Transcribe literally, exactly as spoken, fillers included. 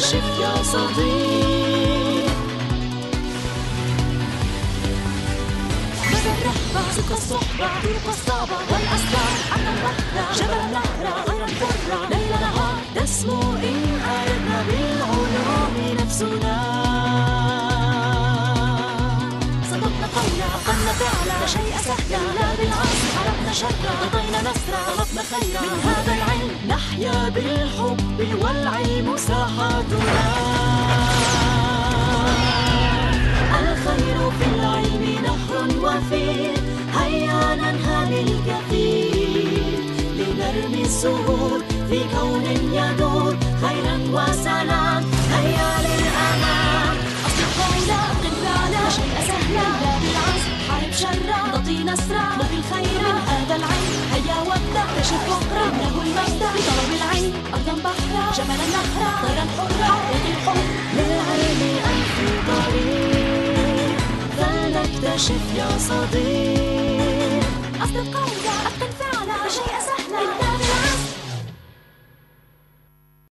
فلنكتشف يا صديق. مدى الرحبة سك الصحبة طرق الصعبة والأسرار عنا البحر جبل نهر غير الحرة ليل نهار تسمو إن أردنا بالعلوم نفسنا. صدقنا قولا قمنا فعلا لا شيء سهلا لا بالعصر حرقنا شرا قضينا نسرا طلبنا خيرا. من هذا العلم نحيا بالحب والعلم ساحاتنا. الخير في العلم نهر وفير هيا ننهى للكثير لنرمي السهول في كون يدور خيرا وسلام. هيا للأمام أصدقائنا قبلنا شيء سهلا لا بالعصر حارب شرا نعطي نسرا نبي الخير. من هذا العلم هيا وابدأ اكتشف بكرة إنه المبدأ بطلب العلم أرضا بحرا جبلا نهرا طيرا حرا حقق الحب. للعلم ألف طريق فلنكتشف يا صديق. أصدقائنا أبطل فعلا شيء سهل